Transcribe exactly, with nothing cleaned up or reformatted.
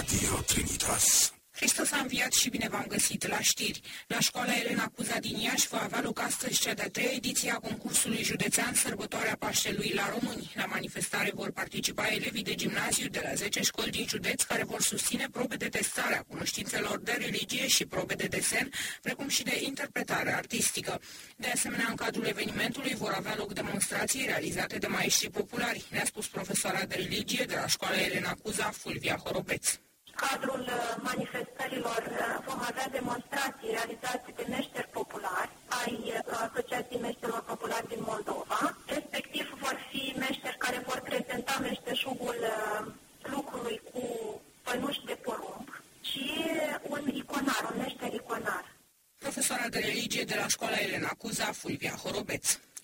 Radio Trinitas. Hristos a înviat și bine v-am găsit la știri. La școala Elena Cuza din Iași va avea loc astăzi cea de-a treia ediție a concursului județean Sărbătoarea Paștelui la Români. La manifestare vor participa elevii de gimnaziu de la zece școli din județ care vor susține probe de testare a cunoștințelor de religie și probe de desen, precum și de interpretare artistică. De asemenea, în cadrul evenimentului vor avea loc demonstrații realizate de maestri populari, ne-a spus profesoara de religie de la școala Elena Cuza, Fulvia Horobeț. În cadrul manifestărilor vom avea demonstrații realizate de meșteri populari ai Asociației Meșterilor Populari din Moldova. Respectiv vor fi meșteri care vor prezenta meșteșugul lucrului cu pănuși de porumb și un iconar, un meșter iconar. Profesoara de religie de la școala Elena Cuza, Fulvia Horobeț.